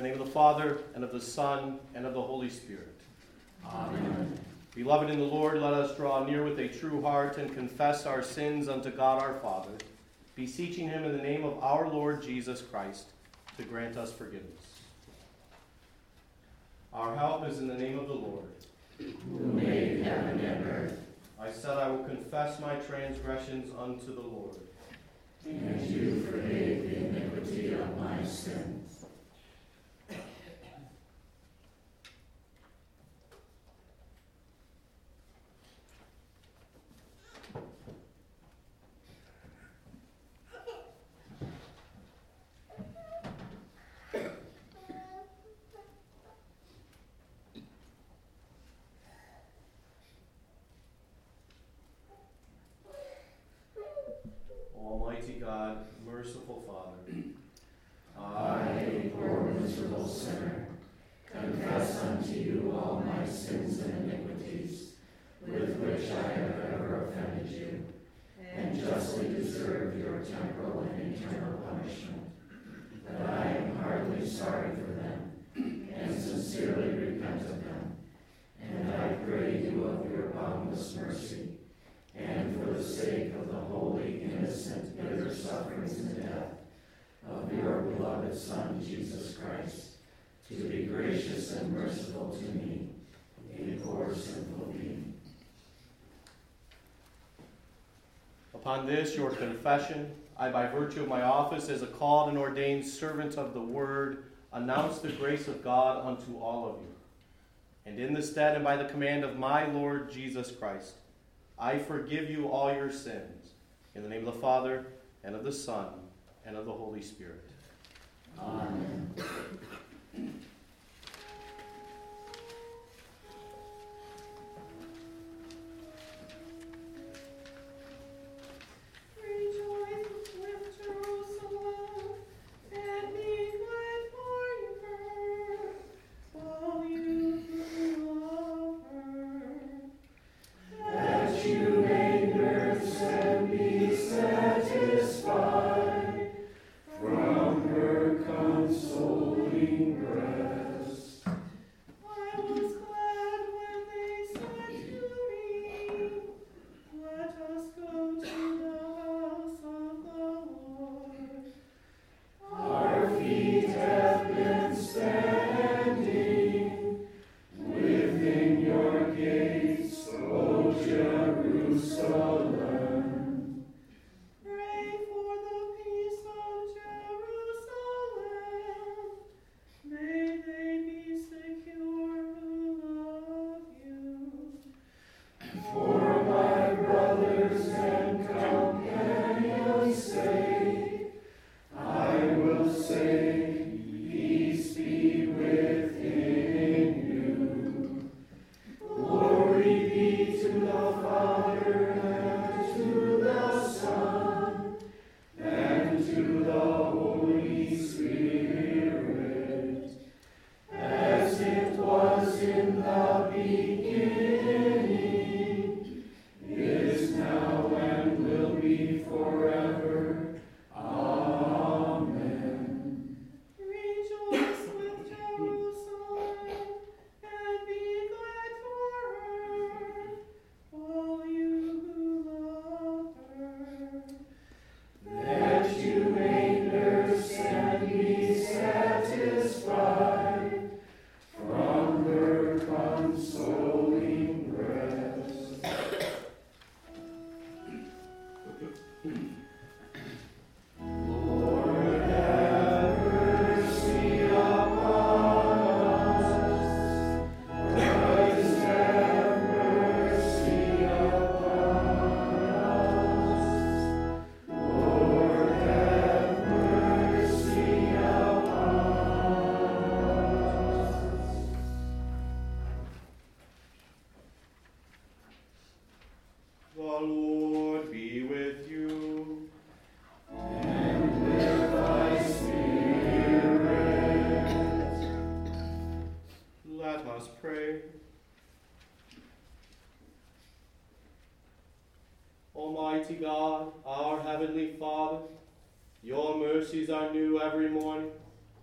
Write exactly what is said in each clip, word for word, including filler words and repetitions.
the name of the Father, and of the Son, and of the Holy Spirit. Amen. Beloved in the Lord, let us draw near with a true heart and confess our sins unto God our Father, beseeching him in the name of our Lord Jesus Christ to grant us forgiveness. Our help is in the name of the Lord, who made heaven and earth. I said I will confess my transgressions unto the Lord. And you forgave the iniquity of my sins. Almighty God, merciful Father, I, poor miserable sinner, confess unto you all my sins and iniquities, with which I have ever offended you, and justly deserve your temporal and eternal punishment. But I am heartily sorry for them, and sincerely repent of them. And I pray you of your boundless mercy, and for the sake of the holy, innocent, bitter sufferings and death of your beloved Son, Jesus Christ, to be gracious and merciful to me, a poor sinful being. upon this your confession, I, by virtue of my office as a called and ordained servant of the Word, announce the grace of God unto all of you. And in the stead and by the command of my Lord Jesus Christ, I forgive you all your sins, in the name of the Father, and of the Son, and of the Holy Spirit. Amen. Almighty God, our Heavenly Father, your mercies are new every morning.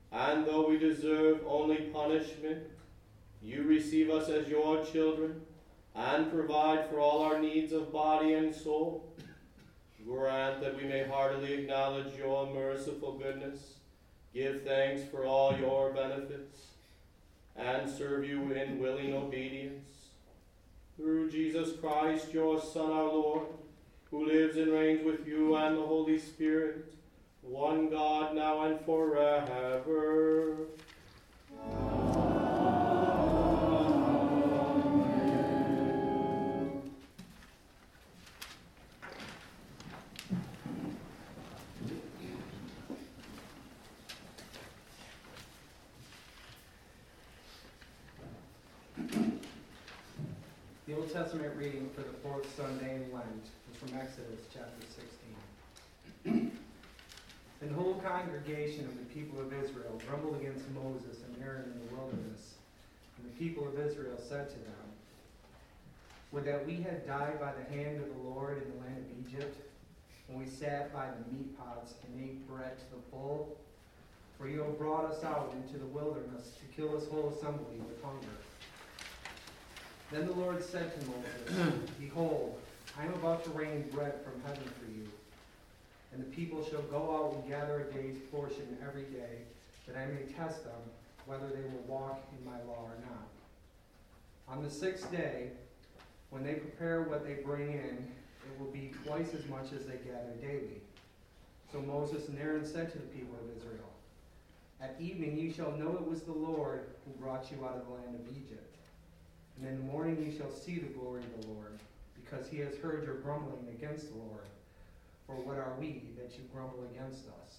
And though we deserve only punishment, you receive us as your children and provide for all our needs of body and soul. Grant that we may heartily acknowledge your merciful goodness, give thanks for all your benefits, and serve you in willing obedience. Through Jesus Christ, your Son, our Lord, who lives and reigns with you and the Holy Spirit, one God, now and forever. The Old Testament reading for the fourth Sunday in Lent is from Exodus chapter sixteen. And the whole congregation of the people of Israel grumbled against Moses and Aaron in the wilderness. And the people of Israel said to them, would that we had died by the hand of the Lord in the land of Egypt, when we sat by the meat pots and ate bread to the full? For you have brought us out into the wilderness to kill this whole assembly with hunger. Then the Lord said to Moses, behold, I am about to rain bread from heaven for you, and the people shall go out and gather a day's portion every day, that I may test them whether they will walk in my law or not. On the sixth day, when they prepare what they bring in, it will be twice as much as they gather daily. So Moses and Aaron said to the people of Israel, at evening you shall know it was the Lord who brought you out of the land of Egypt. And in the morning you shall see the glory of the Lord, because he has heard your grumbling against the Lord. For what are we that you grumble against us?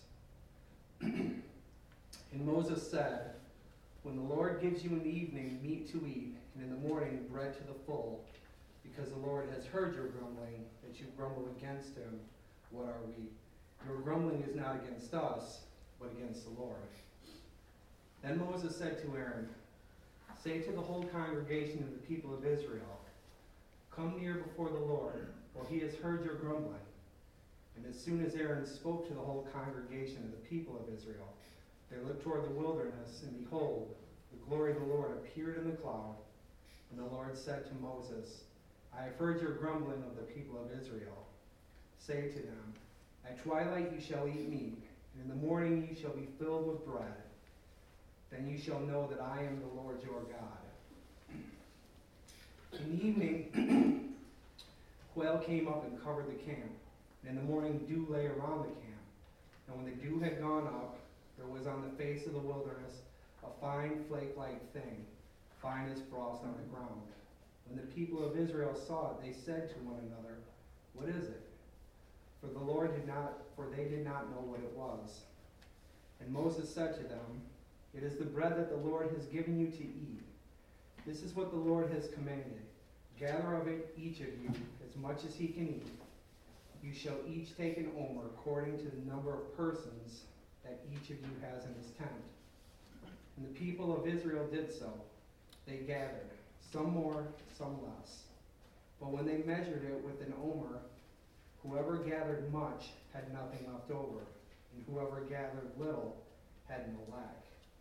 And Moses said, when the Lord gives you in the evening meat to eat, and in the morning bread to the full, because the Lord has heard your grumbling, that you grumble against him, what are we? Your grumbling is not against us, but against the Lord. Then Moses said to Aaron, say to the whole congregation of the people of Israel, come near before the Lord, for he has heard your grumbling. And as soon as Aaron spoke to the whole congregation of the people of Israel, they looked toward the wilderness, and behold, the glory of the Lord appeared in the cloud. And the Lord said to Moses, I have heard your grumbling of the people of Israel. Say to them, at twilight you shall eat meat, and in the morning you shall be filled with bread. Then you shall know that I am the Lord your God. In the evening, quail came up and covered the camp. And in the morning, dew lay around the camp. And when the dew had gone up, there was on the face of the wilderness a fine flake-like thing, fine as frost on the ground. When the people of Israel saw it, they said to one another, what is it? For the Lord did not, for they did not know what it was. And Moses said to them, it is the bread that the Lord has given you to eat. This is what the Lord has commanded. Gather of it, each of you, as much as he can eat. You shall each take an omer according to the number of persons that each of you has in his tent. And the people of Israel did so. They gathered, some more, some less. But when they measured it with an omer, whoever gathered much had nothing left over, and whoever gathered little had no lack.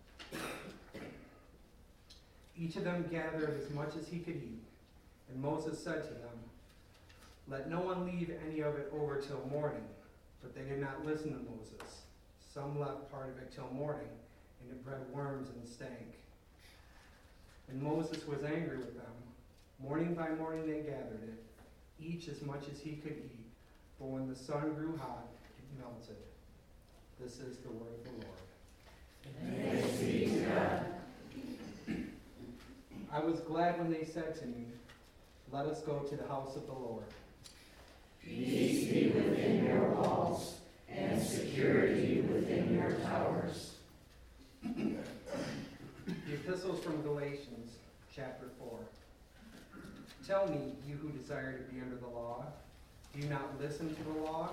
Each of them gathered as much as he could eat. And Moses said to them, let no one leave any of it over till morning. But they did not listen to Moses. Some left part of it till morning, and it bred worms and stank. And Moses was angry with them. Morning by morning they gathered it, each as much as he could eat. For when the sun grew hot, it melted. This is the word of the Lord. Thanks be to God. I was glad when they said to me, let us go to the house of the Lord. Peace be within your walls, and security within your towers. The epistles from Galatians, chapter four. Tell me, you who desire to be under the law, do you not listen to the law?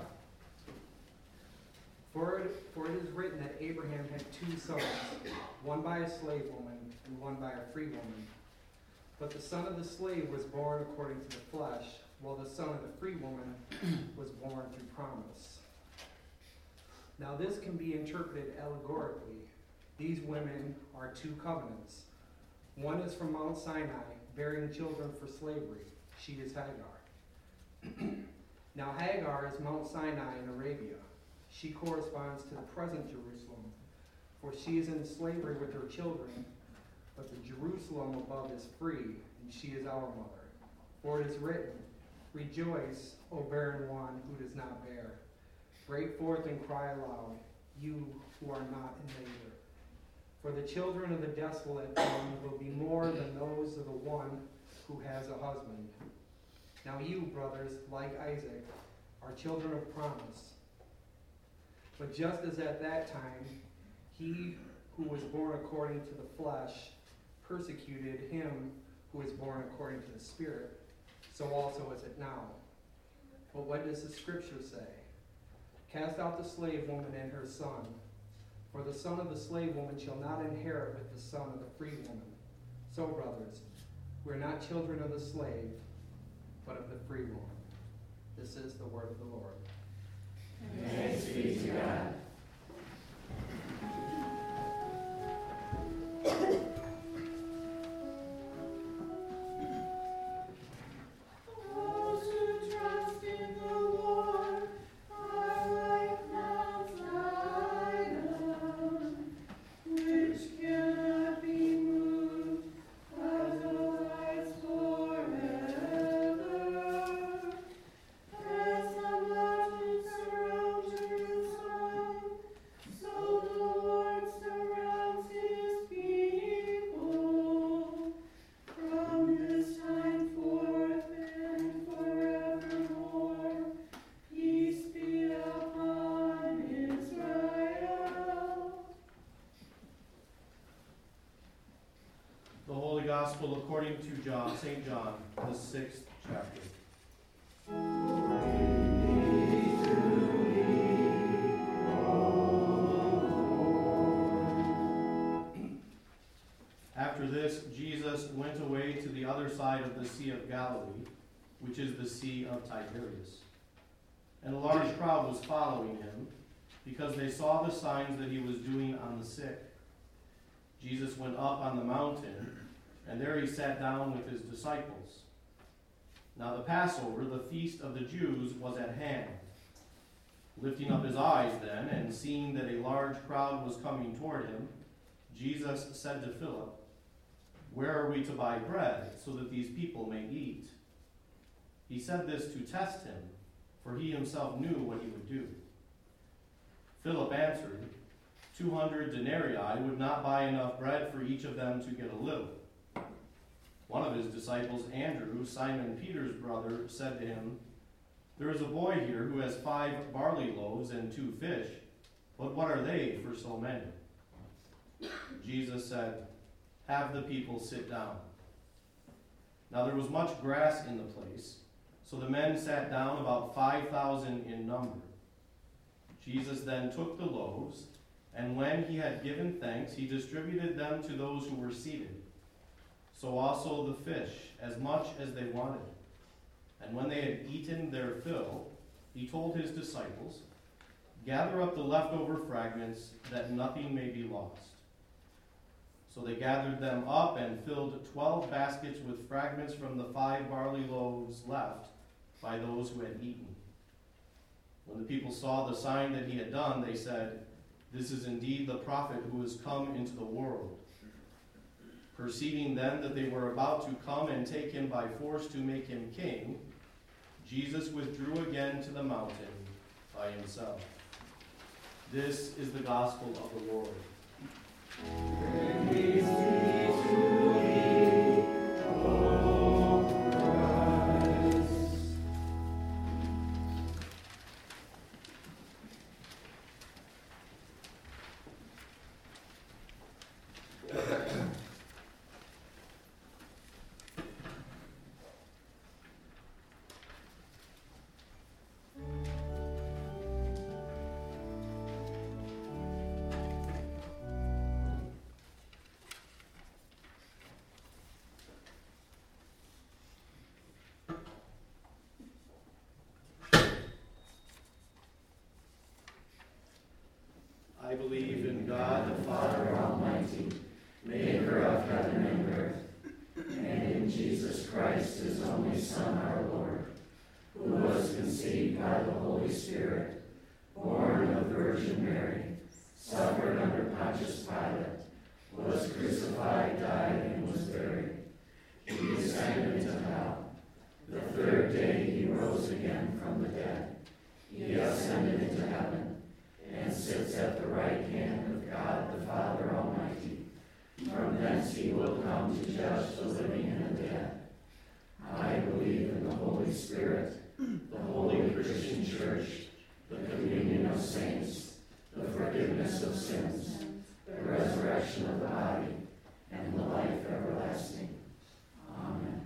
For it, for it is written that Abraham had two sons, one by a slave woman and one by a free woman. But the son of the slave was born according to the flesh, while the son of the free woman was born through promise. Now this can be interpreted allegorically. These women are two covenants. One is from Mount Sinai, bearing children for slavery. She is Hagar. Now Hagar is Mount Sinai in Arabia. She corresponds to the present Jerusalem, for she is in slavery with her children, but the Jerusalem above is free, and she is our mother. For it is written, Rejoice, O barren one who does not bear. Break forth and cry aloud, you who are not in labor. For the children of the desolate one will be more than those of the one who has a husband. Now you, brothers, like Isaac, are children of promise. But just as at that time, he who was born according to the flesh persecuted him who is born according to the Spirit, so also is it now. But what does the Scripture say? Cast out the slave woman and her son, for the son of the slave woman shall not inherit with the son of the free woman. So, brothers, we are not children of the slave, but of the free woman. This is the word of the Lord. Thanks be to God. Gospel according to John, Saint John, the sixth chapter. After this, Jesus went away to the other side of the Sea of Galilee, which is the Sea of Tiberias. And a large crowd was following him, because they saw the signs that he was doing on the sick. Jesus went up on the mountain, and there he sat down with his disciples. Now the Passover, the feast of the Jews, was at hand. Lifting up his eyes then, and seeing that a large crowd was coming toward him, Jesus said to Philip, Where are we to buy bread, so that these people may eat? He said this to test him, for he himself knew what he would do. Philip answered, Two hundred denarii would not buy enough bread for each of them to get a little. One of his disciples, Andrew, Simon Peter's brother, said to him, There is a boy here who has five barley loaves and two fish, but what are they for so many? Jesus said, Have the people sit down. Now there was much grass in the place, so the men sat down, about five thousand in number. Jesus then took the loaves, and when he had given thanks, he distributed them to those who were seated. So also the fish, as much as they wanted. And when they had eaten their fill, he told his disciples, Gather up the leftover fragments, that nothing may be lost. So they gathered them up and filled twelve baskets with fragments from the five barley loaves left by those who had eaten. When the people saw the sign that he had done, they said, This is indeed the prophet who has come into the world. Perceiving then that they were about to come and take him by force to make him king, Jesus withdrew again to the mountain by himself. This is the gospel of the Lord. Praise be to thee, O Christ. rose again from the dead. He ascended into heaven and sits at the right hand of God the Father Almighty. From thence he will come to judge the living and the dead. I believe in the Holy Spirit, the holy Christian Church, the communion of saints, the forgiveness of sins, the resurrection of the body, and the life everlasting. Amen.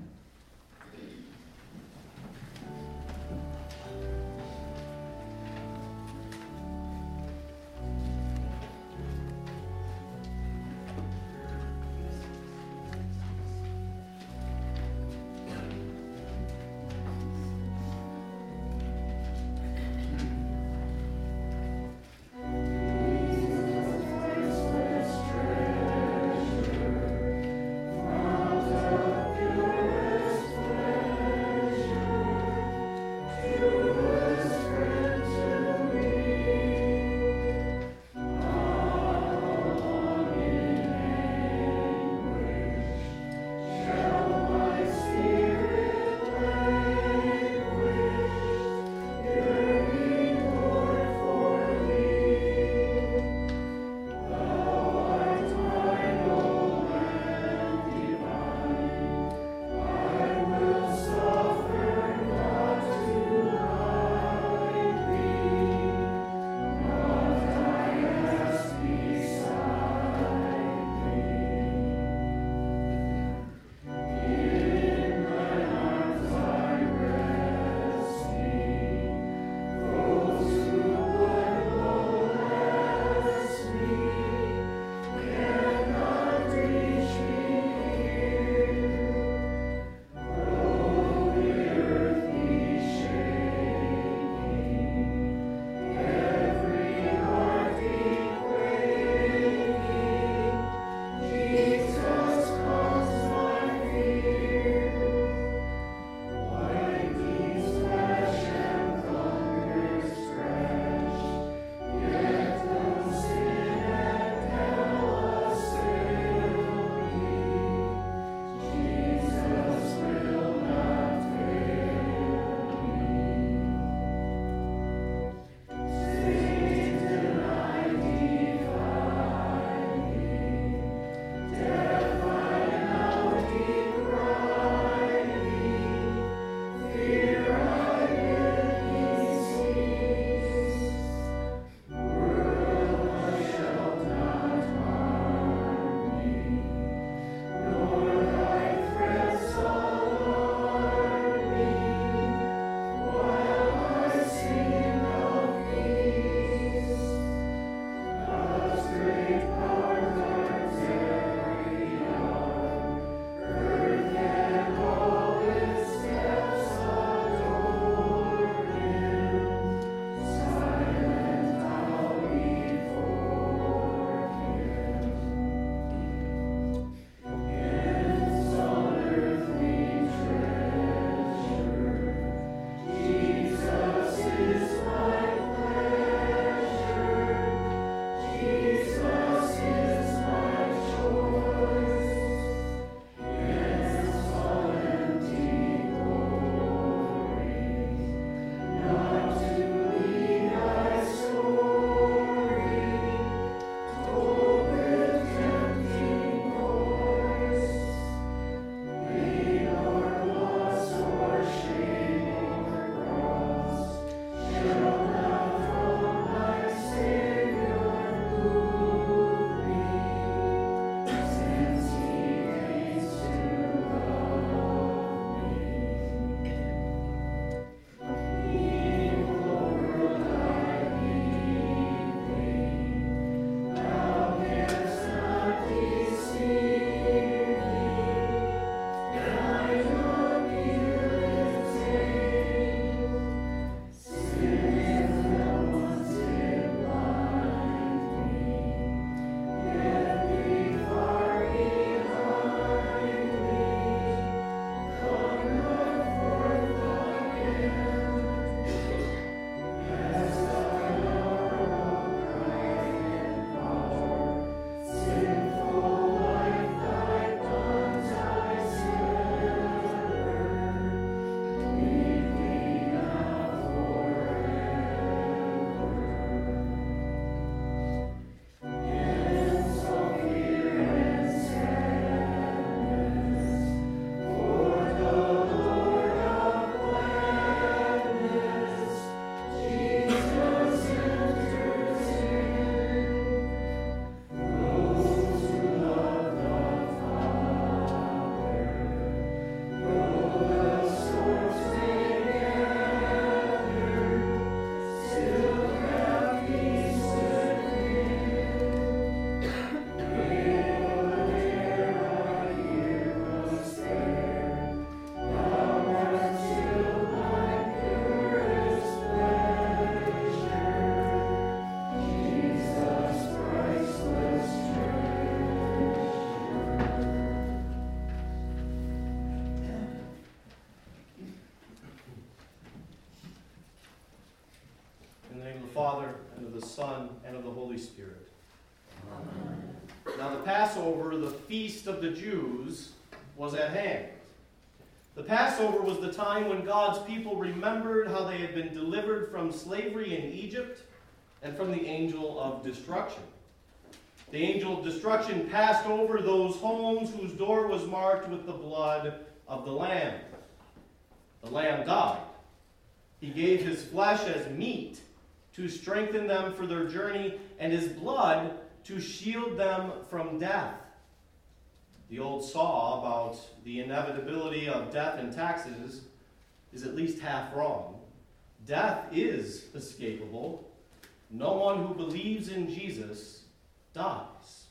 Passover, the feast of the Jews, was at hand. The Passover was the time when God's people remembered how they had been delivered from slavery in Egypt and from the angel of destruction. The angel of destruction passed over those homes whose door was marked with the blood of the Lamb. The Lamb died. He gave his flesh as meat to strengthen them for their journey, and his blood to shield them from death. The old saw about the inevitability of death and taxes is at least half wrong. Death is escapable. No one who believes in Jesus dies.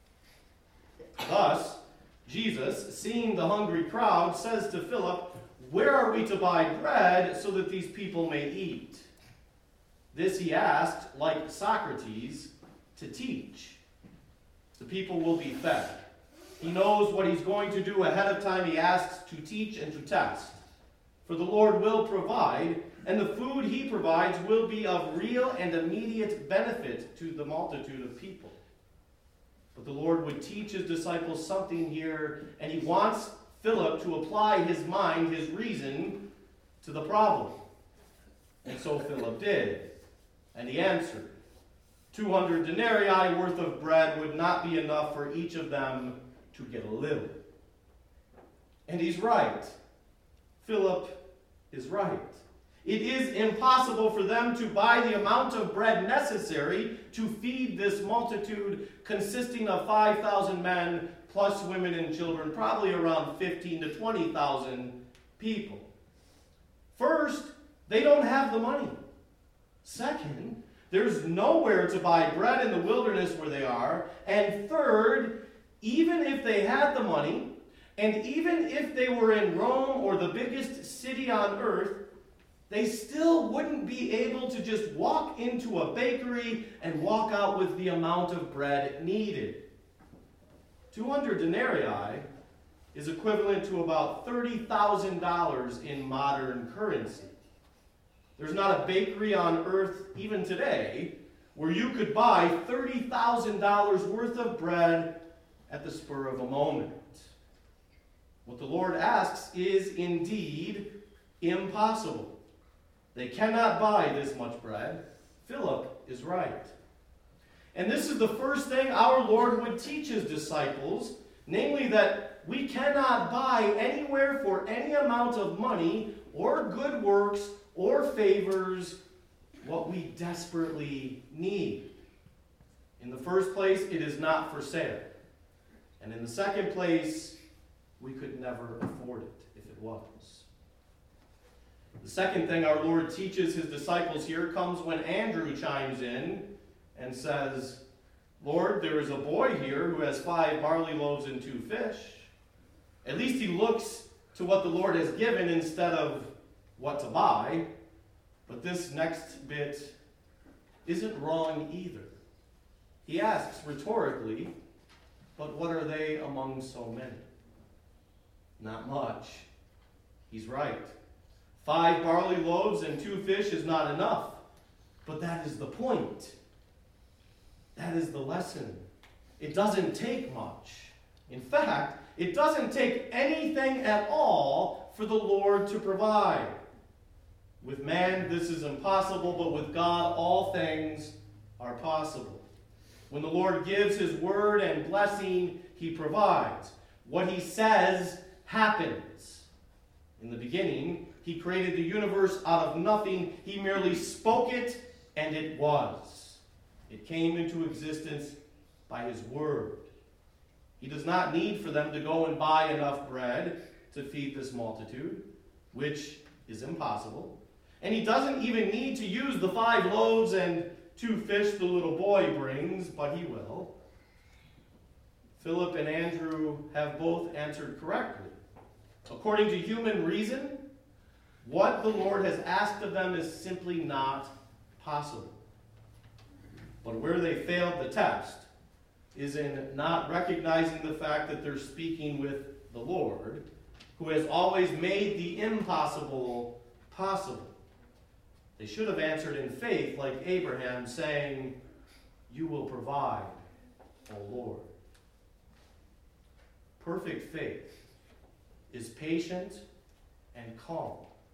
Thus, Jesus, seeing the hungry crowd, says to Philip, "Where are we to buy bread so that these people may eat?" This he asked, like Socrates, to teach. The people will be fed. He knows what he's going to do ahead of time. He asks to teach and to test. For the Lord will provide, and the food he provides will be of real and immediate benefit to the multitude of people. But the Lord would teach his disciples something here, and he wants Philip to apply his mind, his reason, to the problem. And so Philip did, and he answered. two hundred denarii worth of bread would not be enough for each of them to get a little. And he's right. Philip is right. It is impossible for them to buy the amount of bread necessary to feed this multitude consisting of five thousand men plus women and children, probably around fifteen to twenty thousand people. First, they don't have the money. Second, there's nowhere to buy bread in the wilderness where they are. And third, even if they had the money, and even if they were in Rome or the biggest city on earth, they still wouldn't be able to just walk into a bakery and walk out with the amount of bread needed. two hundred denarii is equivalent to about thirty thousand dollars in modern currency. There's not a bakery on earth, even today, where you could buy thirty thousand dollars worth of bread at the spur of a moment. What the Lord asks is indeed impossible. They cannot buy this much bread. Philip is right. And this is the first thing our Lord would teach his disciples, namely that we cannot buy anywhere for any amount of money or good works or favors what we desperately need. In the first place, it is not for sale. And in the second place, we could never afford it if it was. The second thing our Lord teaches his disciples here comes when Andrew chimes in and says, "Lord, there is a boy here who has five barley loaves and two fish." At least he looks to what the Lord has given instead of what to buy. But this next bit isn't wrong either. He asks rhetorically, "But what are they among so many?" Not much. He's right. Five barley loaves and two fish is not enough. But that is the point. That is the lesson. It doesn't take much. In fact, it doesn't take anything at all for the Lord to provide. With man, this is impossible, but with God, all things are possible. When the Lord gives his word and blessing, he provides. What he says happens. In the beginning, he created the universe out of nothing. He merely spoke it, and it was. It came into existence by his word. He does not need for them to go and buy enough bread to feed this multitude, which is impossible. And he doesn't even need to use the five loaves and two fish the little boy brings, but he will. Philip and Andrew have both answered correctly. According to human reason, what the Lord has asked of them is simply not possible. But where they failed the test is in not recognizing the fact that they're speaking with the Lord, who has always made the impossible possible. They should have answered in faith like Abraham, saying, "You will provide, O Lord." perfect faith is patient and calm.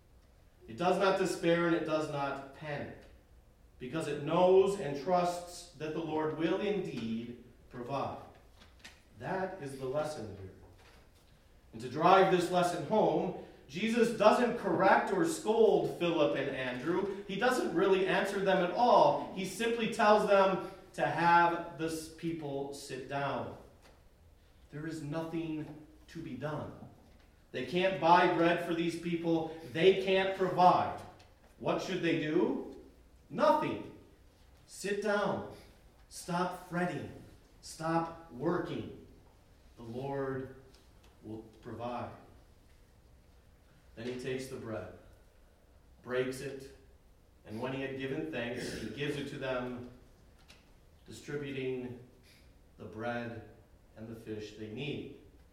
It does not despair and it does not panic, because it knows and trusts that the Lord will indeed provide. That is the lesson here. And to drive this lesson home, Jesus doesn't correct or scold Philip and Andrew. He doesn't really answer them at all. He simply tells them to have this people sit down. There is nothing to be done. They can't buy bread for these people. They can't provide. What should they do? Nothing. Sit down. Stop fretting. Stop working. The Lord will provide. Then he takes the bread, breaks it, and when he had given thanks, he gives it to them, distributing the bread and the fish they need.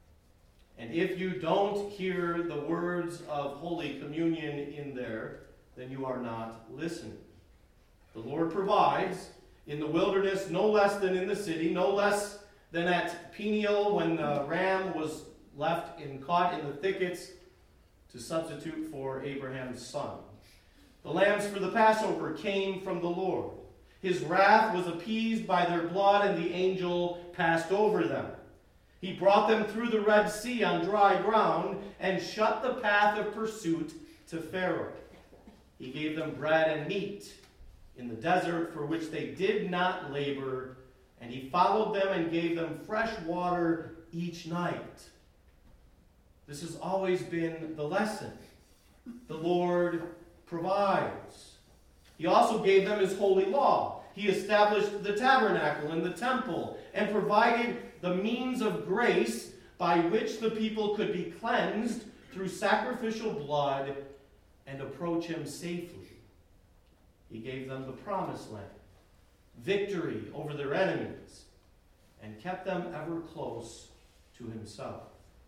And if you don't hear the words of Holy Communion in there, then you are not listening. The Lord provides in the wilderness no less than in the city, no less than at Peniel when the ram was left and caught in the thickets to substitute for Abraham's son. The lambs for the Passover came from the Lord. His wrath was appeased by their blood, and the angel passed over them. He brought them through the Red Sea on dry ground and shut the path of pursuit to Pharaoh. He gave them bread and meat in the desert for which they did not labor, and he followed them and gave them fresh water each night. This has always been the lesson. The Lord provides. He also gave them his holy law. He established the tabernacle and the temple and provided the means of grace by which the people could be cleansed through sacrificial blood and approach him safely. He gave them the promised land, victory over their enemies, and kept them ever close to himself.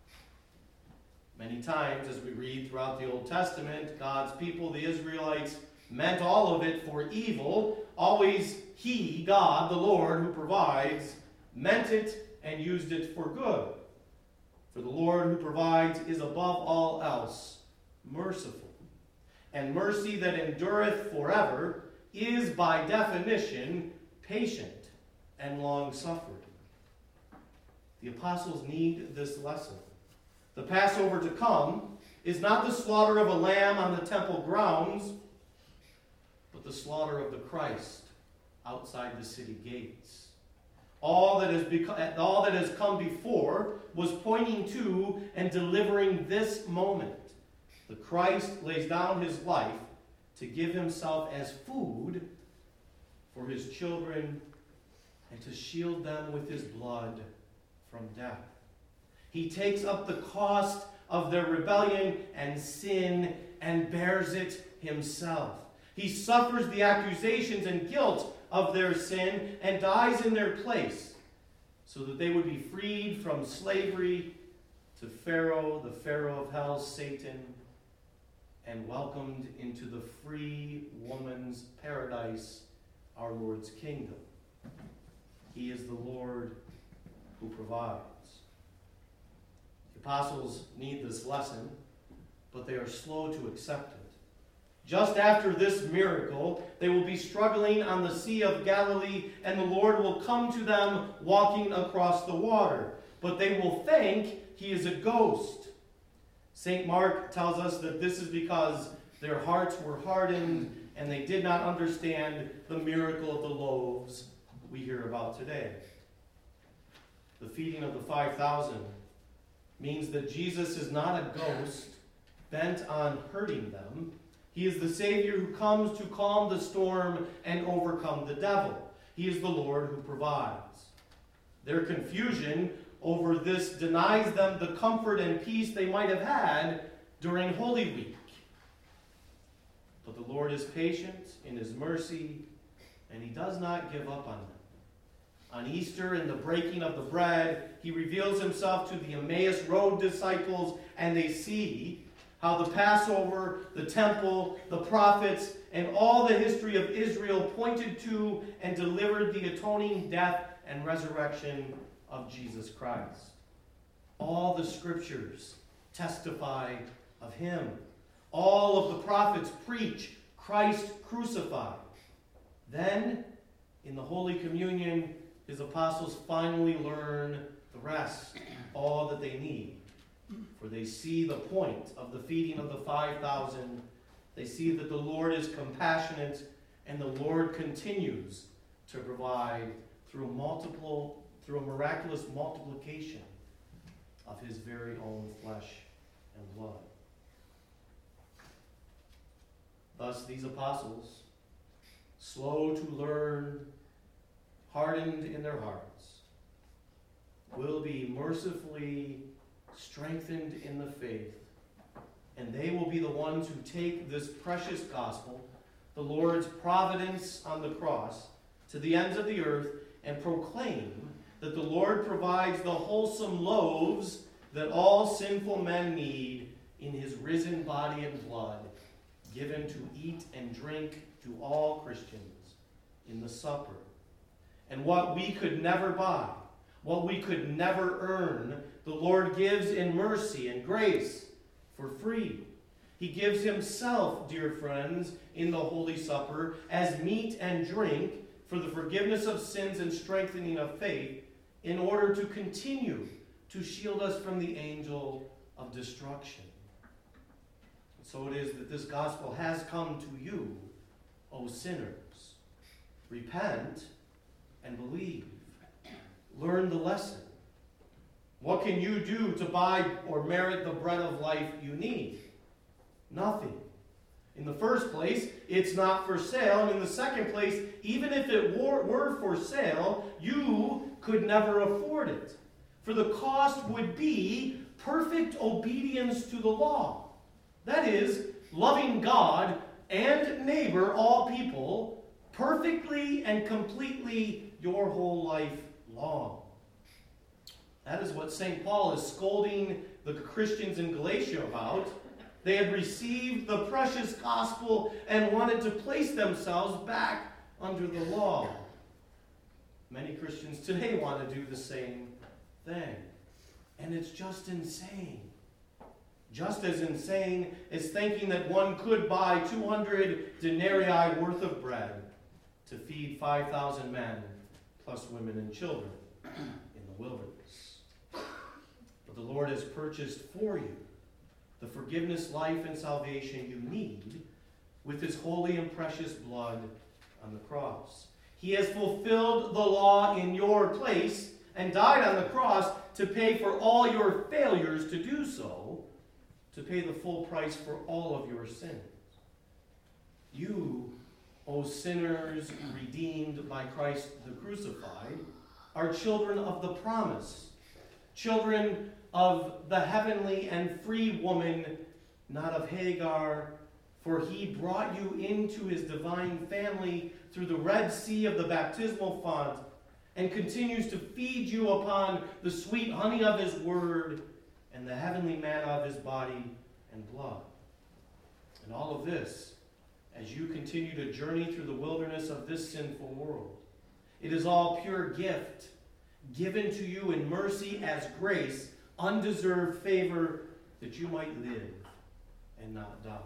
Many times, as we read throughout the Old Testament, God's people, the Israelites, meant all of it for evil. Always he, God, the Lord, who provides, meant it and used it for good. For the Lord who provides is above all else merciful. And mercy that endureth forever is by definition patient and long-suffering. The apostles need this lesson. The Passover to come is not the slaughter of a lamb on the temple grounds, but the slaughter of the Christ outside the city gates. All that has become, all that has come before was pointing to and delivering this moment. The Christ lays down his life to give himself as food for his children and to shield them with his blood from death. He takes up the cost of their rebellion and sin and bears it himself. He suffers the accusations and guilt of their sin and dies in their place so that they would be freed from slavery to Pharaoh, the Pharaoh of hell, Satan, and welcomed into the free woman's paradise, our Lord's kingdom. He is the Lord who provides. The apostles need this lesson, but they are slow to accept it. Just after this miracle, they will be struggling on the Sea of Galilee, and the Lord will come to them walking across the water. But they will think he is a ghost. Saint Mark tells us that this is because their hearts were hardened and they did not understand the miracle of the loaves we hear about today. The feeding of the five thousand means that Jesus is not a ghost bent on hurting them. He is the Savior who comes to calm the storm and overcome the devil. He is the Lord who provides. Their confusion over this denies them the comfort and peace they might have had during Holy Week. But the Lord is patient in his mercy, and he does not give up on them. On Easter, in the breaking of the bread, he reveals himself to the Emmaus Road disciples, and they see how the Passover, the temple, the prophets, and all the history of Israel pointed to and delivered the atoning death and resurrection of Jesus Christ. All the scriptures testify of him. All of the prophets preach Christ crucified. Then, in the Holy Communion, his apostles finally learn the rest, all that they need. For they see the point of the feeding of the five thousand. They see that the Lord is compassionate, and the Lord continues to provide through multiple, through a miraculous multiplication of his very own flesh and blood. Thus, these apostles, slow to learn, hardened in their hearts, will be mercifully strengthened in the faith, and they will be the ones who take this precious gospel, the Lord's providence on the cross, to the ends of the earth, and proclaim that the Lord provides the wholesome loaves that all sinful men need in his risen body and blood, given to eat and drink to all Christians in the supper. And what we could never buy, what we could never earn, the Lord gives in mercy and grace for free. He gives himself, dear friends, in the Holy Supper as meat and drink for the forgiveness of sins and strengthening of faith, in order to continue to shield us from the angel of destruction. So it is that this gospel has come to you, O sinners. Repent and believe. Learn the lesson. What can you do to buy or merit the bread of life you need? Nothing. In the first place, it's not for sale. And in the second place, even if it were, were for sale, you could never afford it. For the cost would be perfect obedience to the law. That is, loving God and neighbor, all people, perfectly and completely your whole life long. That is what Saint Paul is scolding the Christians in Galatia about. They had received the precious gospel and wanted to place themselves back under the law. Many Christians today want to do the same thing. And it's just insane. Just as insane as thinking that one could buy two hundred denarii worth of bread to feed five thousand men, plus women and children, in the wilderness. But the Lord has purchased for you the forgiveness, life, and salvation you need with his holy and precious blood on the cross. He has fulfilled the law in your place and died on the cross to pay for all your failures to do so, to pay the full price for all of your sins. You, O sinners redeemed by Christ the crucified, are children of the promise, children of the heavenly and free woman, not of Hagar, for he brought you into his divine family through the Red Sea of the baptismal font, and continues to feed you upon the sweet honey of his word and the heavenly manna of his body and blood. And all of this, as you continue to journey through the wilderness of this sinful world, it is all pure gift, given to you in mercy as grace, undeserved favor, that you might live and not die.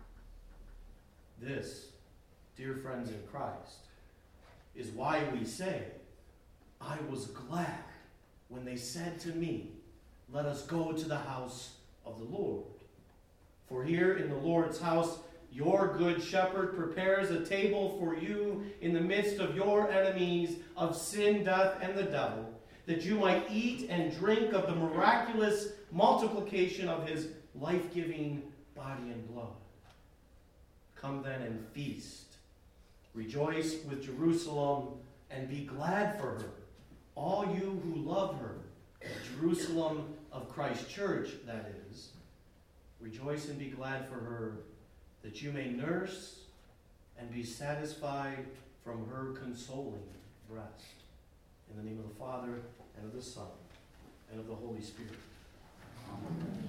This, dear friends in Christ, is why we say, I was glad when they said to me, let us go to the house of the Lord. For here in the Lord's house, your good shepherd prepares a table for you in the midst of your enemies of sin, death, and the devil, that you might eat and drink of the miraculous multiplication of his life-giving body and blood. Come then and feast. Rejoice with Jerusalem and be glad for her, all you who love her, Jerusalem of Christ Church, that is. Rejoice and be glad for her, that you may nurse and be satisfied from her consoling breast. In the name of the Father, and of the Son, and of the Holy Spirit. Amen.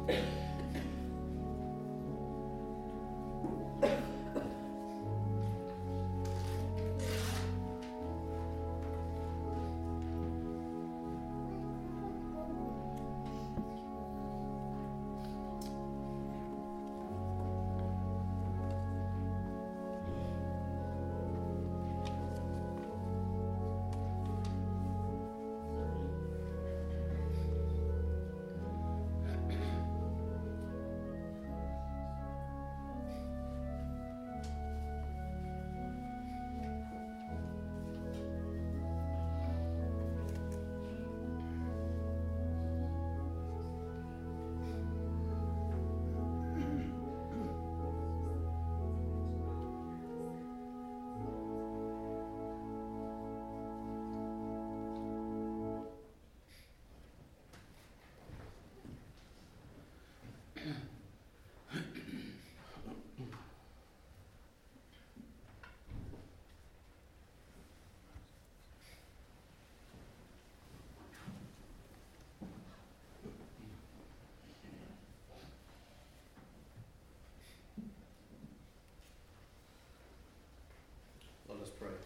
Let us pray.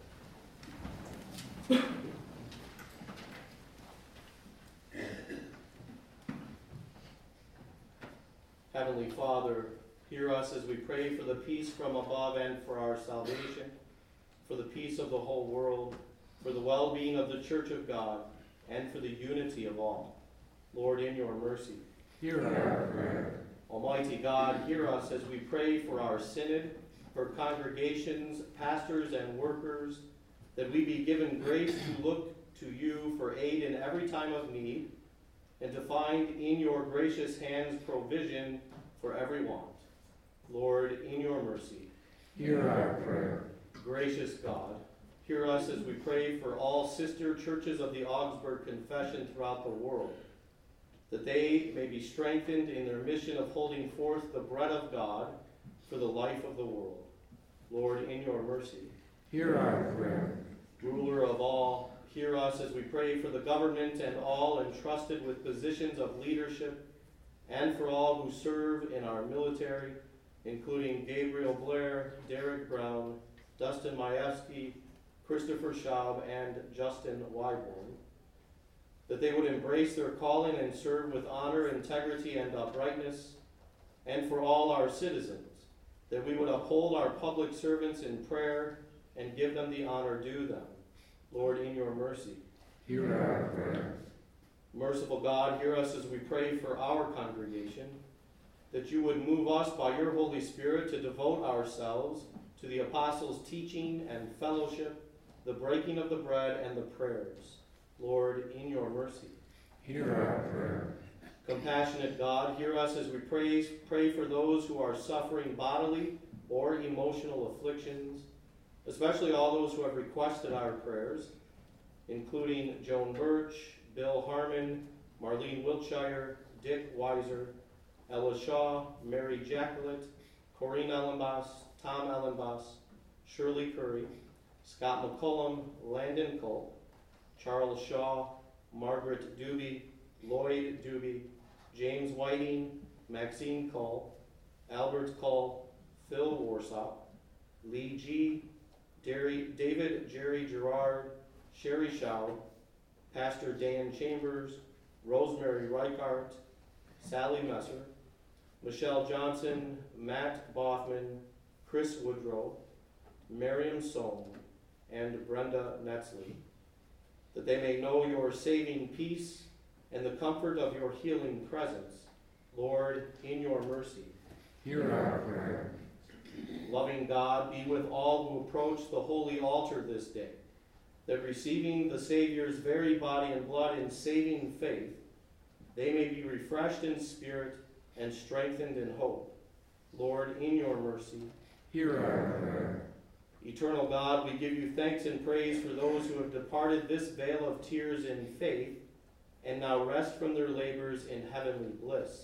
Heavenly Father, hear us as we pray for the peace from above and for our salvation, for the peace of the whole world, for the well-being of the Church of God, and for the unity of all. Lord, in your mercy, hear our prayer. Almighty God, hear us as we pray for our synod, for congregations, pastors, and workers, that we be given grace to look to you for aid in every time of need, and to find in your gracious hands provision for every want. Lord, in your mercy, hear our prayer. Gracious God, hear us as we pray for all sister churches of the Augsburg Confession throughout the world, that they may be strengthened in their mission of holding forth the bread of God for the life of the world. Lord, in your mercy, hear our prayer. Ruler of all, hear us as we pray for the government and all entrusted with positions of leadership, and for all who serve in our military, including Gabriel Blair, Derek Brown, Dustin Majewski, Christopher Schaub, and Justin Wyborn, that they would embrace their calling and serve with honor, integrity, and uprightness, and for all our citizens, that we would uphold our public servants in prayer and give them the honor due them. Lord, in your mercy, hear our prayer. Merciful God, hear us as we pray for our congregation, that you would move us by your Holy Spirit to devote ourselves to the apostles' teaching and fellowship, the breaking of the bread and the prayers. Lord, in your mercy, hear our prayer. Compassionate God, hear us as we pray, pray for those who are suffering bodily or emotional afflictions, especially all those who have requested our prayers, including Joan Birch, Bill Harmon, Marlene Wiltshire, Dick Weiser, Ella Shaw, Mary Jacqueline, Corinne Ellenbass, Tom Ellenbass, Shirley Curry, Scott McCullum, Landon Culp, Charles Shaw, Margaret Doobie, Lloyd Doobie, James Whiting, Maxine Cole, Albert Cole, Phil Warsaw, Lee G., Derry, David Jerry Gerard, Sherry Shaw, Pastor Dan Chambers, Rosemary Reichart, Sally Messer, Michelle Johnson, Matt Boffman, Chris Woodrow, Miriam Sohm, and Brenda Netzley, that they may know your saving peace and the comfort of your healing presence. Lord, in your mercy, hear our prayer. Loving God, be with all who approach the holy altar this day, that receiving the Savior's very body and blood in saving faith, they may be refreshed in spirit and strengthened in hope. Lord, in your mercy, hear our prayer. Eternal God, we give you thanks and praise for those who have departed this vale of tears in faith and now rest from their labors in heavenly bliss.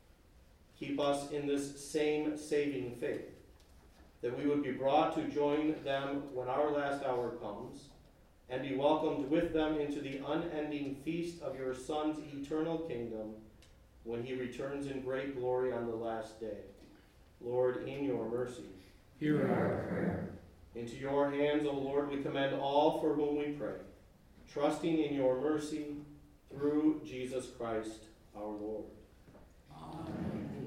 Keep us in this same saving faith, that we would be brought to join them when our last hour comes, and be welcomed with them into the unending feast of your Son's eternal kingdom, when he returns in great glory on the last day. Lord, in your mercy, hear our prayer. into your hands, O Lord, we commend all for whom we pray, trusting in your mercy through Jesus Christ our Lord. Amen.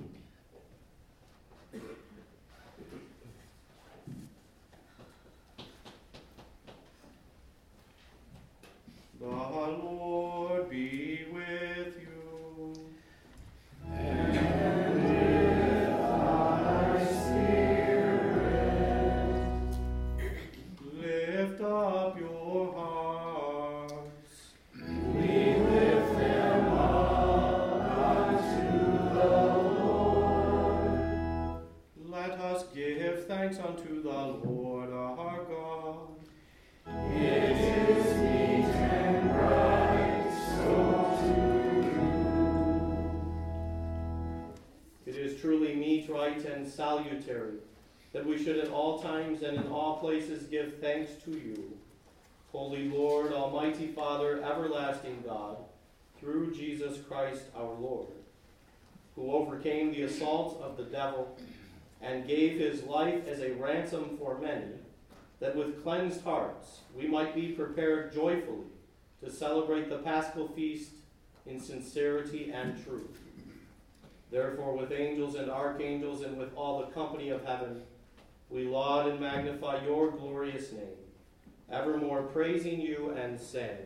The Lord be with you. And with thy spirit. Lift up your hearts. We lift them up unto the Lord. Let us give thanks unto the Lord our God. It is meet and right so to do. It is truly meet, right, and salutary that we should at all times and in all places give thanks to you, Holy Lord, Almighty Father, everlasting God, through Jesus Christ our Lord, who overcame the assaults of the devil and gave his life as a ransom for many, that with cleansed hearts we might be prepared joyfully to celebrate the Paschal feast in sincerity and truth. Therefore, with angels and archangels and with all the company of heaven, we laud and magnify your glorious name, evermore praising you and saying,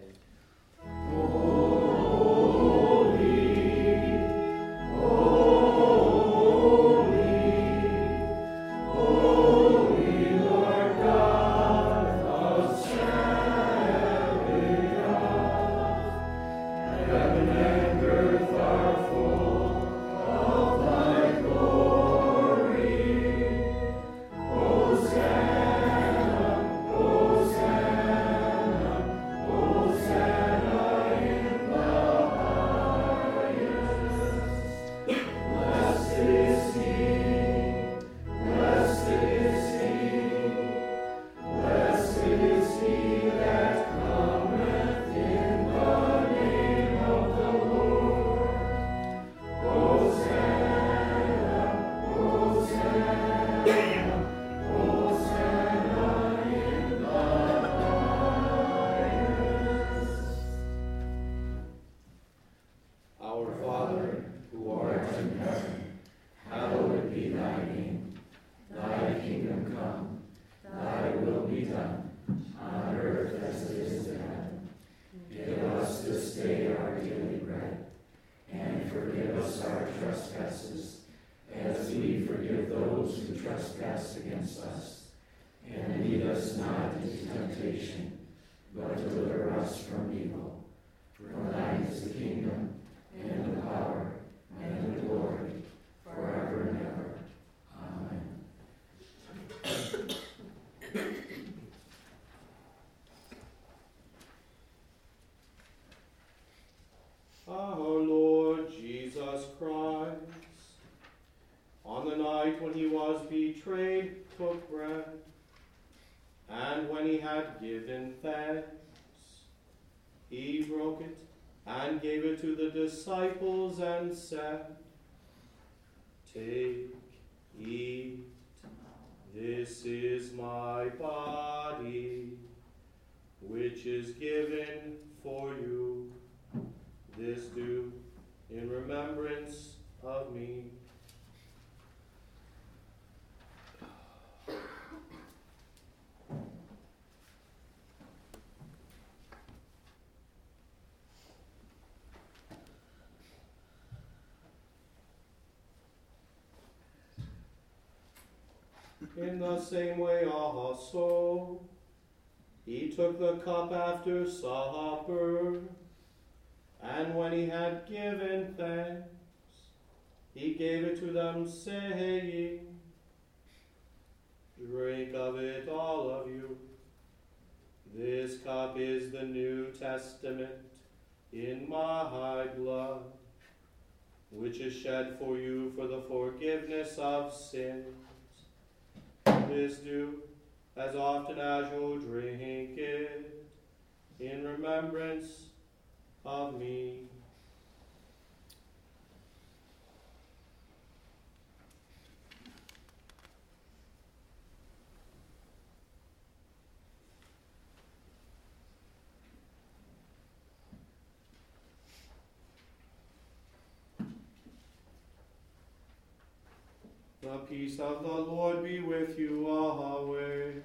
Our Father, who art in heaven, Hallowed be thy name. Thy kingdom come. Thy will be done, on earth as it is in heaven. Give us this day our daily bread, and forgive us our trespasses, as we forgive those who trespass against us. And lead us not into temptation, but deliver us from evil. For thine is the kingdom, and the power, and the glory, forever and ever. Amen. our Lord Jesus Christ, on the night when he was betrayed, took bread, and when he had given thanks, he broke it and gave it to the disciples and said, Take, eat, this is my body, which is given for you. This do in remembrance of me. In the same way also, he took the cup after supper, and when he had given thanks, he gave it to them, saying, Drink of it, all of you. This cup is the New Testament in my blood, which is shed for you for the forgiveness of sins. This do, as often as you drink it, in remembrance of me. peace of the Lord be with you always.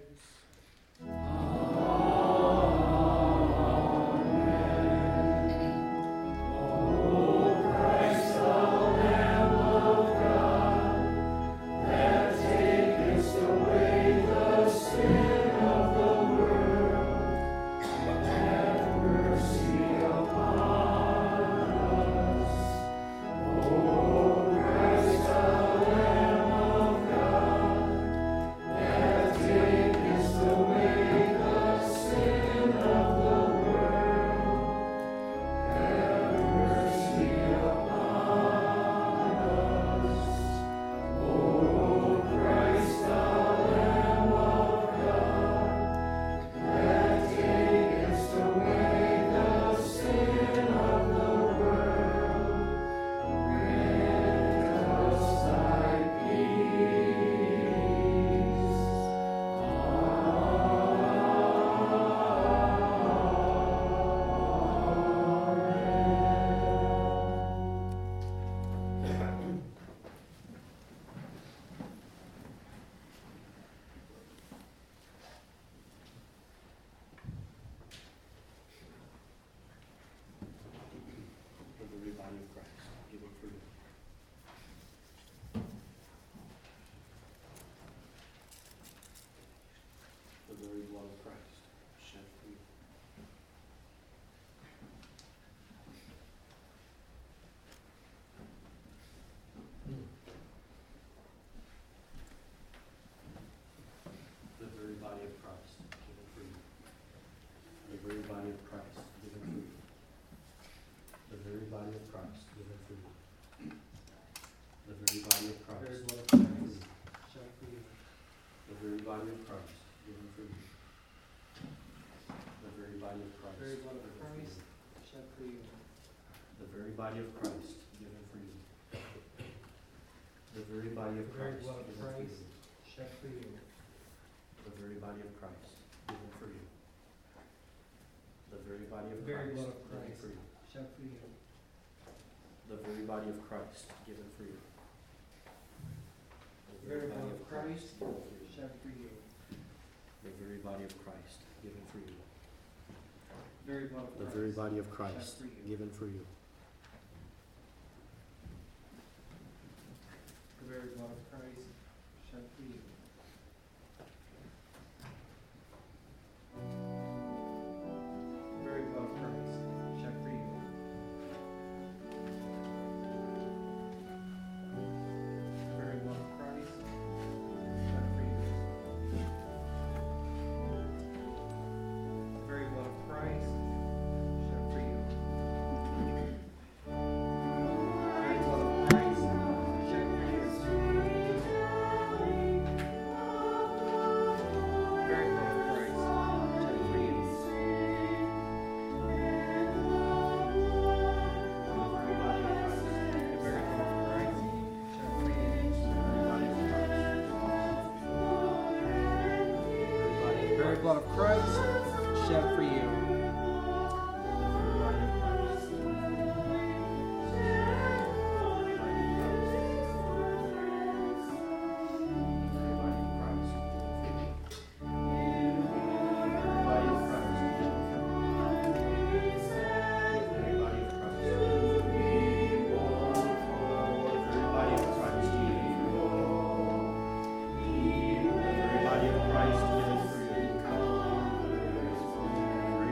very body of Christ given for you. The very body of Christ given for you. The very body of Christ Very blood of given for Christ you. shed for you. The very body of Christ given for you. The very body of Christ Very blood of given for Christ you. shed for you. The very body of Christ given for you. The very body of The very Christ blood of given for Christ you. shed for you. The very body of Christ given for you. The very body of The very Christ blood of given Christ for you. shed for you. The very body of Christ given for you. The The very blood of Christ given for you. shed for you. The very body of Christ given for you. Very blood of The Christ very body of Christ shed for you. given for you. The very blood of Christ shed for you. The very blood of Christ shed for you. The very blood of Christ shed for you. The very blood of Christ shed for you. The very blood of Christ shed for you. Very blood of Christ shed for you. The very blood of Christ shed for you. The very blood of Christ shed for you. The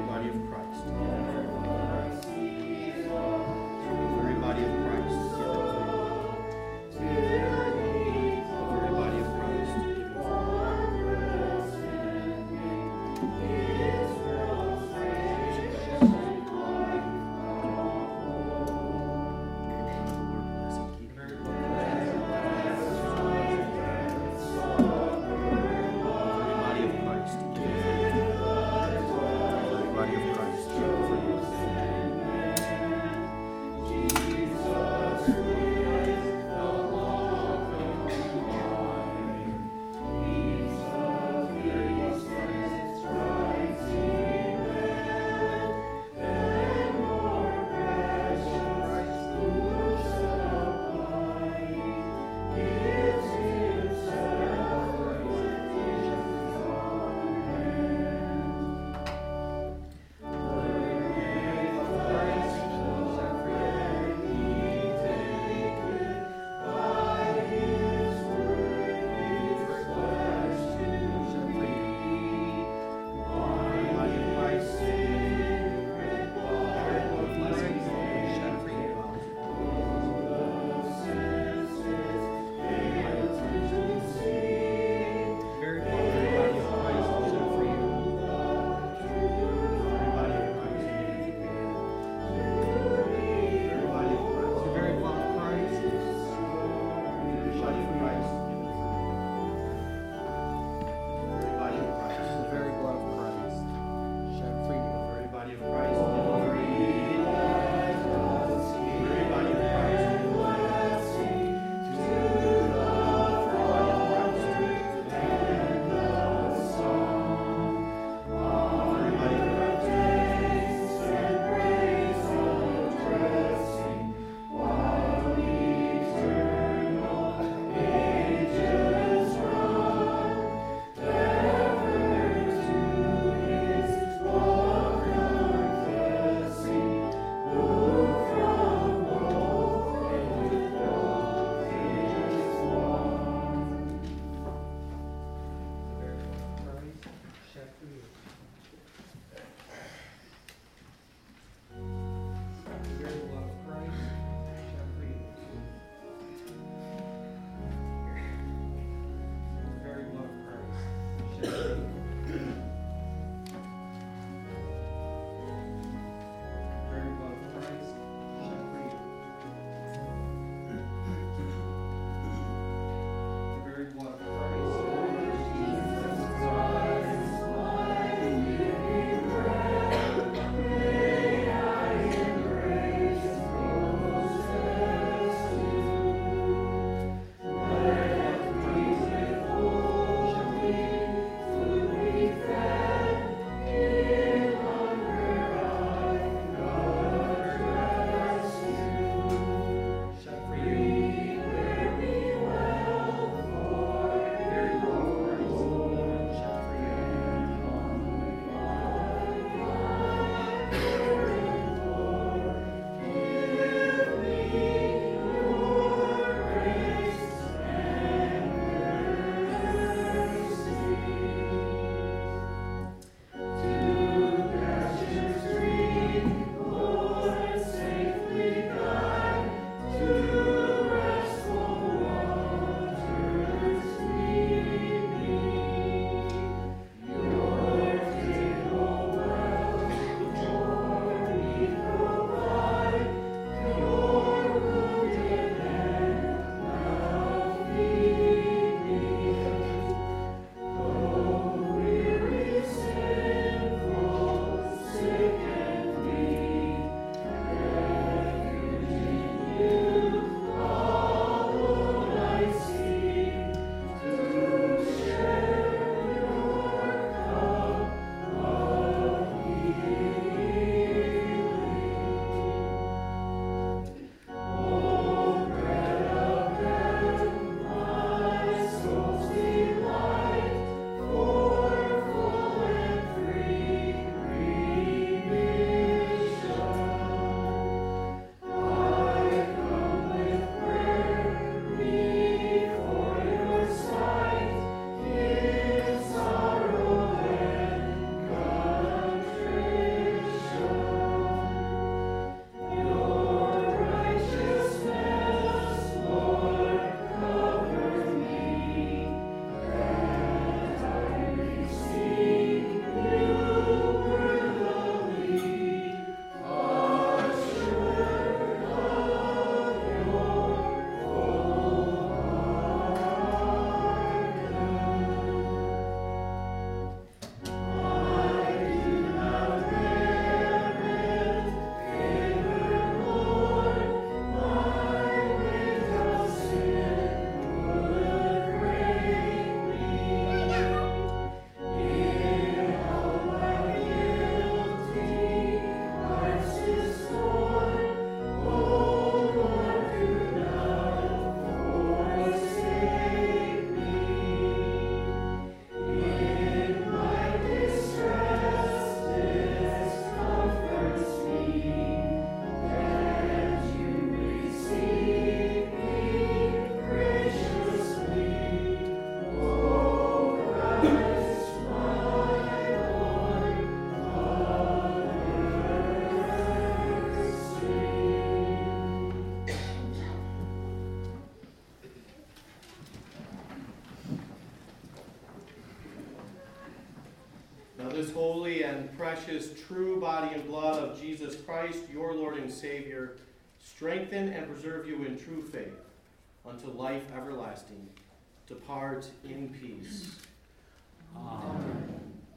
holy and precious true body and blood of Jesus Christ, your Lord and Savior, strengthen and preserve you in true faith unto life everlasting. Depart in peace. Amen.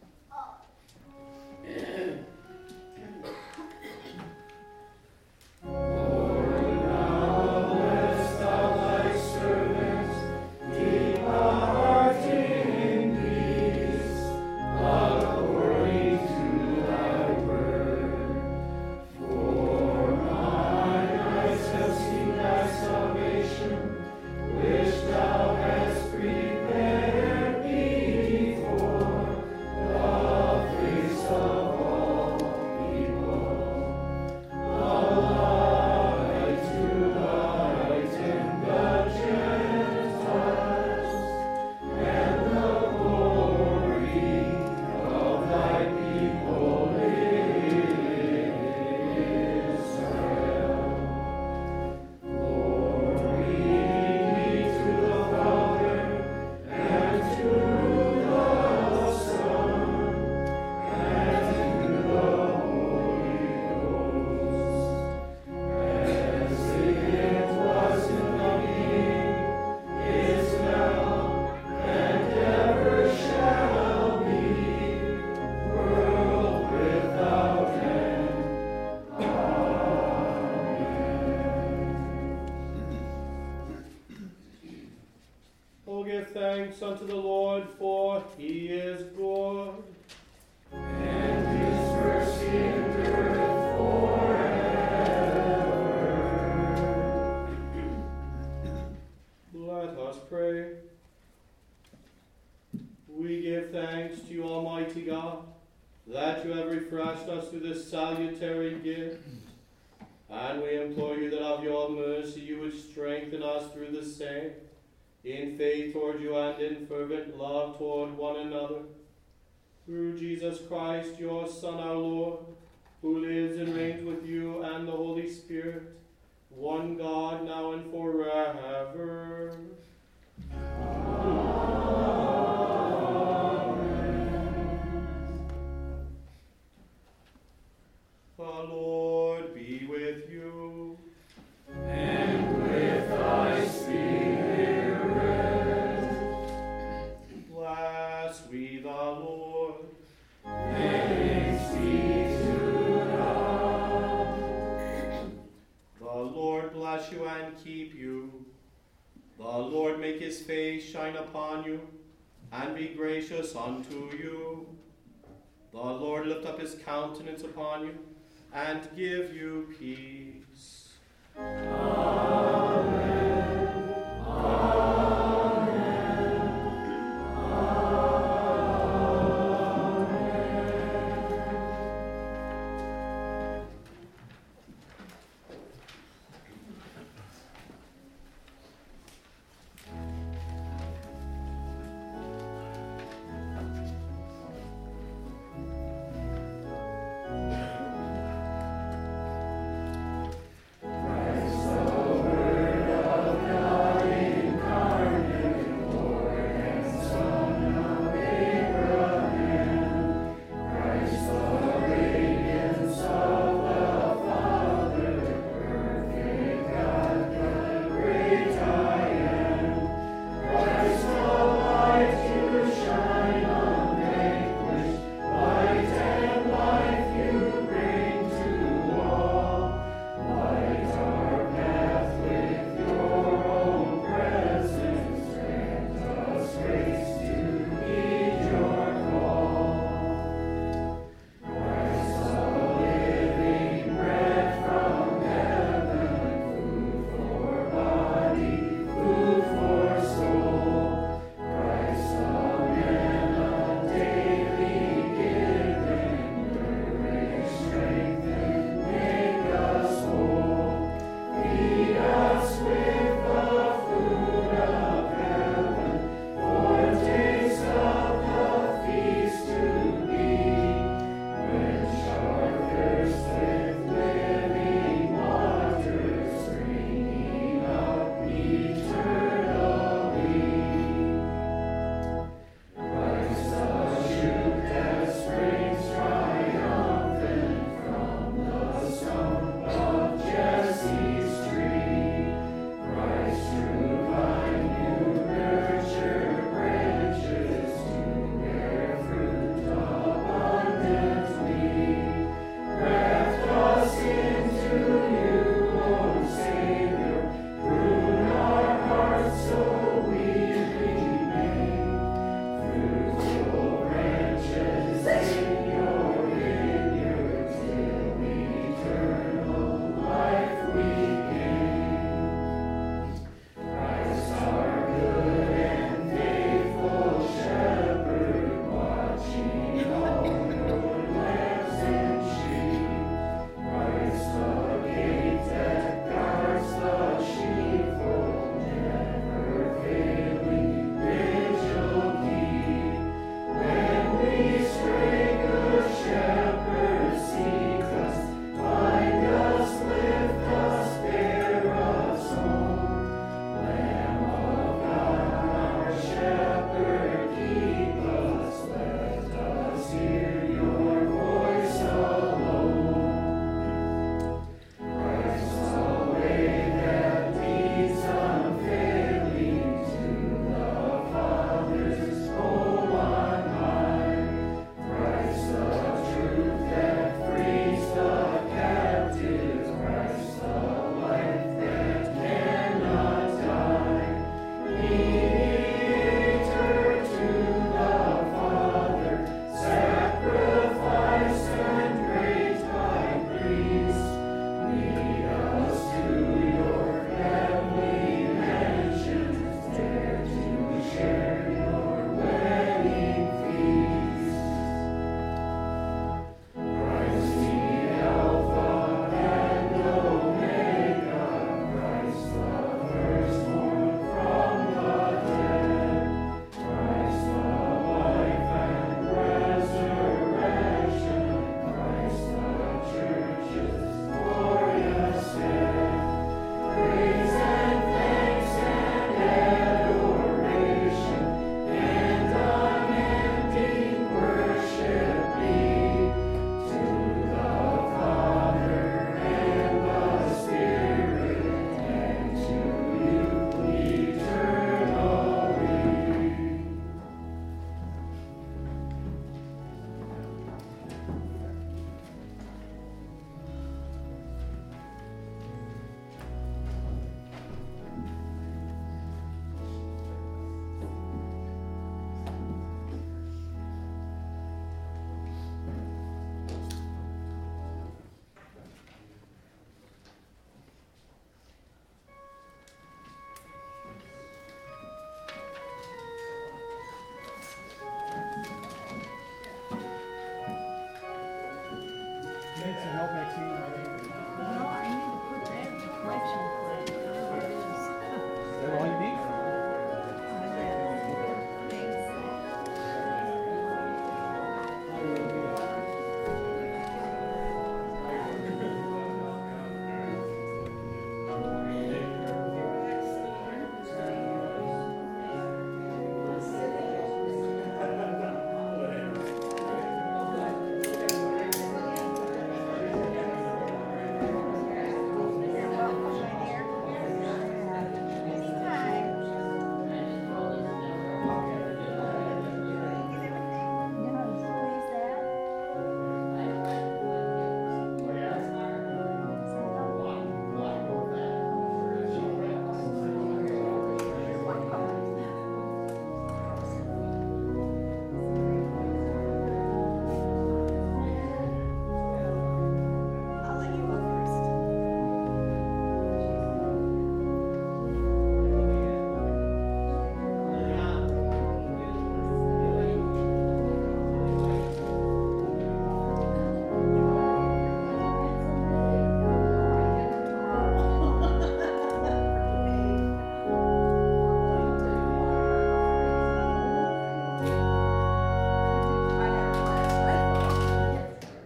Give thanks unto the Lord, for he is good. And his mercy endureth forever. Let us pray. We give thanks to you, Almighty God, that you have refreshed us through this salutary gift. And we implore you that of your mercy you would strengthen us through the same, in faith toward you and in fervent love toward one another. Through Jesus Christ, your Son, our Lord, who lives and reigns with you and the Holy Spirit, one God, now and forever. The Lord be with you. And with thy spirit. Bless we the Lord. Thanks be to God. The Lord bless you and keep you. The Lord make his face shine upon you and be gracious unto you. The Lord lift up his countenance upon you and give you peace. Amen.